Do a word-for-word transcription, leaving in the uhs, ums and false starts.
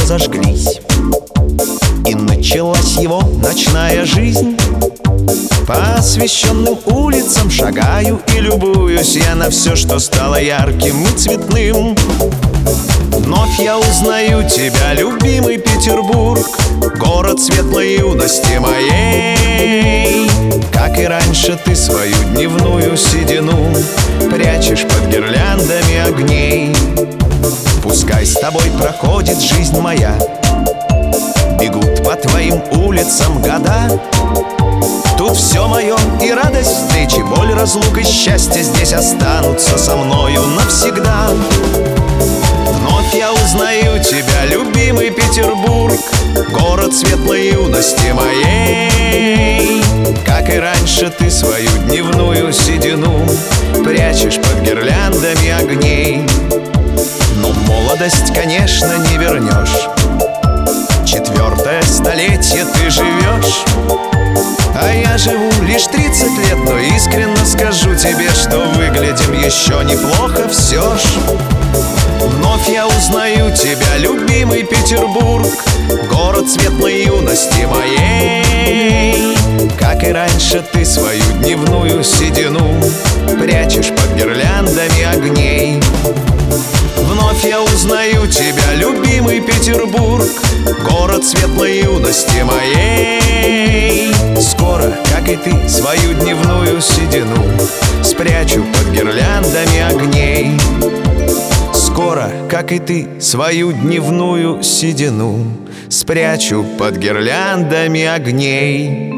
разожглись, и началась его ночная жизнь. По освещенным улицам шагаю и любуюсь я на все, что стало ярким и цветным. Вновь я узнаю тебя, любимый Петербург, город светлой юности моей. Как и раньше, ты свою дневную седину прячешь под гирляндами огней. Пускай с тобой проходит жизнь моя, бегут по твоим улицам года. Тут все мое, и радость встречи, боль разлук и счастье здесь останутся со мною навсегда. Вновь я узнаю тебя, любимый Петербург, город светлой юности моей. Как и раньше, ты свою дневную седину прячешь под гирляндами огней. Но молодость, конечно, не вернешь, четвертое столетие ты живешь. А я живу лишь тридцать лет, но искренне скажу тебе, что выглядим еще неплохо все ж. Вновь я узнаю тебя, любимый Петербург, город светлой юности моей. Как и раньше, ты свою дневную седину прячешь под гирляндами огней. Вновь я узнаю тебя, любимый Петербург, город светлой юности моей. Скоро, как и ты, свою дневную седину спрячу под гирляндами огней. Скоро, как и ты, свою дневную седину спрячу под гирляндами огней.